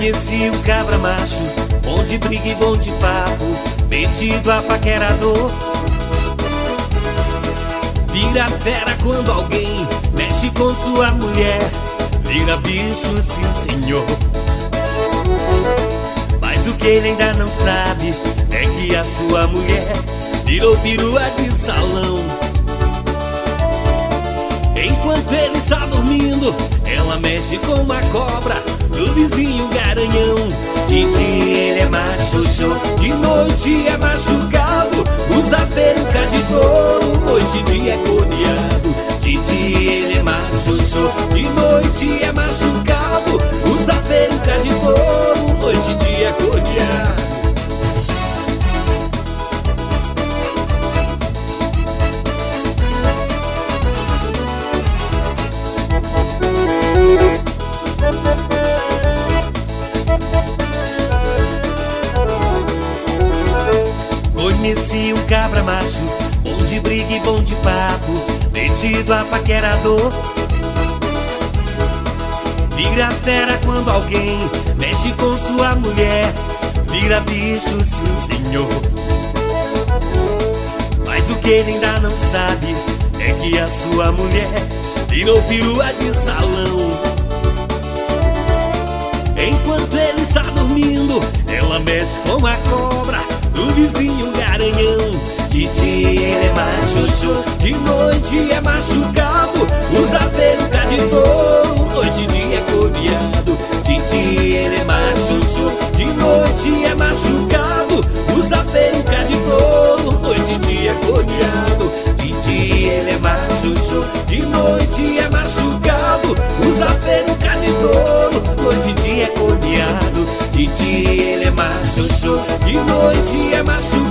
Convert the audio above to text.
Conheci um cabra macho, bom de briga e bom de papo, metido a paquerador. Vira fera quando alguém mexe com sua mulher, vira bicho, sim senhor. Mas o que ele ainda não sabe é que a sua mulher virou perua de salão. Enquanto ele está dormindo, ela mexe com uma cobra do vizinho garanhão. De dia ele é macho, show, de noite é machucado, usa peruca de touro, noite e dia é coreado. De dia ele é macho, show, de noite é machucado, usa peruca de touro, noite e dia é coreado. Conheci um cabra macho, bom de briga e bom de papo, metido a paquerador. Vira fera quando alguém mexe com sua mulher, vira bicho, sim senhor. Mas o que ele ainda não sabe é que a sua mulher virou perua de salão. Enquanto ele está dormindo, ela mexe com a cobra do vizinho garanhão. De dia ele é macho, show, de noite é machucado, usa peruca de touro, noite e dia é coreado. De dia ele é macho, show, de noite é machucado, usa peruca de touro, noite e dia é coreado. De dia ele é macho, show, de noite é machucado, usa peruca de touro, noite e dia é coreado. De dia ele é macho, show, de noite é machucado,